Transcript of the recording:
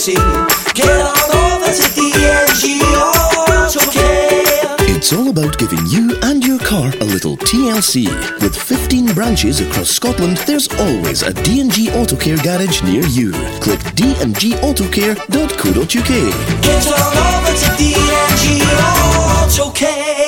TLC. Get on over to DNG Auto Care. It's all about giving you and your car a little TLC. With 15 branches across Scotland, there's always a D&G Autocare garage near you. Click dngautocare.co.uk. Get on over to DNG Auto Care.